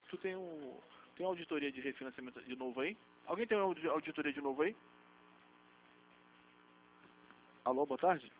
Tu tem uma auditoria de refinanciamento de novo aí? Alguém tem uma auditoria de novo aí? Alô, boa tarde?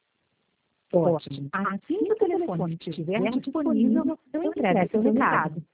Ótimo. Assim que o telefone estiver disponível, eu entrego seu recado.